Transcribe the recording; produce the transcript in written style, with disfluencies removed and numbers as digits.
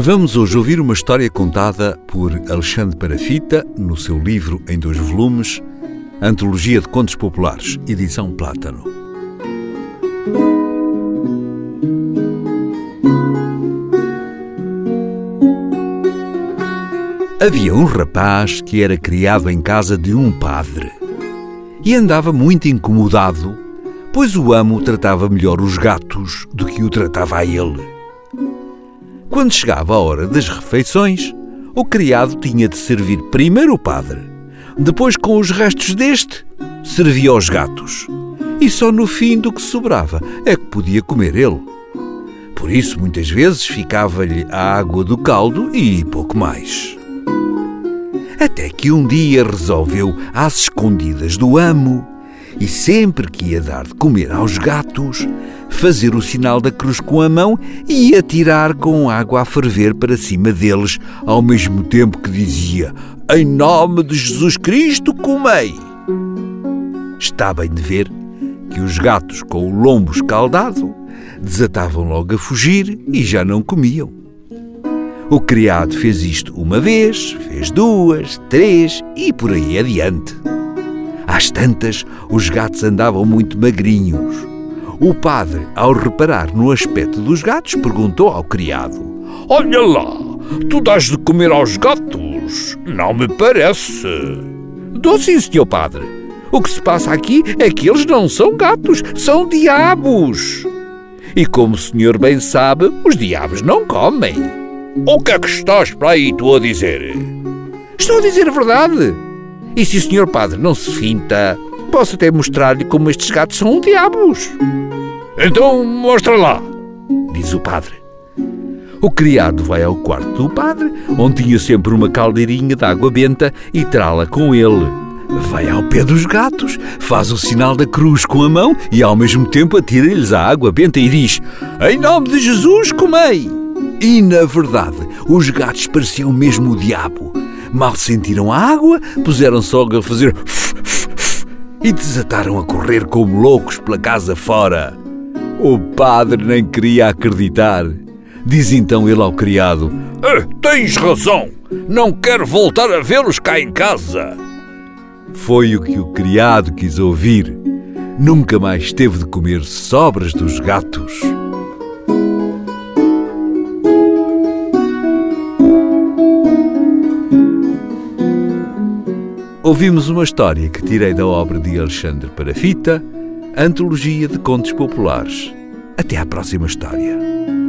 Vamos hoje ouvir uma história contada por Alexandre Parafita no seu livro em 2 volumes, Antologia de Contos Populares, edição Plátano. Havia um rapaz que era criado em casa de um padre e andava muito incomodado, pois o amo tratava melhor os gatos do que o tratava a ele. Quando chegava a hora das refeições, o criado tinha de servir primeiro o padre, depois, com os restos deste, servia aos gatos, e só no fim do que sobrava é que podia comer ele. Por isso, muitas vezes, ficava-lhe a água do caldo e pouco mais. Até que um dia resolveu, às escondidas do amo, e sempre que ia dar de comer aos gatos, fazer o sinal da cruz com a mão e atirar com água a ferver para cima deles, ao mesmo tempo que dizia: "Em nome de Jesus Cristo, comei!" Está bem de ver que os gatos, com o lombo escaldado, desatavam logo a fugir e já não comiam. O criado fez isto uma vez, fez 2, 3 e por aí adiante. Às tantas, os gatos andavam muito magrinhos. O padre, ao reparar no aspecto dos gatos, perguntou ao criado: "Olha lá, tu dás de comer aos gatos? Não me parece." "Dou sim, senhor padre. O que se passa aqui é que eles não são gatos, são diabos. E como o senhor bem sabe, os diabos não comem." "O que é que estás para aí tu a dizer?" "Estou a dizer a verdade. E se o senhor padre não se finta, posso até mostrar-lhe como estes gatos são diabos." "Então mostra lá", diz o padre. O criado vai ao quarto do padre, onde tinha sempre uma caldeirinha de água benta, e trá-la com ele. Vai ao pé dos gatos, faz o sinal da cruz com a mão e ao mesmo tempo atira-lhes a água benta e diz: "Em nome de Jesus, comei!" E, na verdade, os gatos pareciam mesmo o diabo. Mal sentiram a água, puseram-se logo a fazer e desataram a correr como loucos pela casa fora. O padre nem queria acreditar. Diz então ele ao criado: "Tens razão, não quero voltar a vê-los cá em casa." Foi o que o criado quis ouvir. Nunca mais teve de comer sobras dos gatos. Ouvimos uma história que tirei da obra de Alexandre Parafita, Antologia de Contos Populares. Até à próxima história.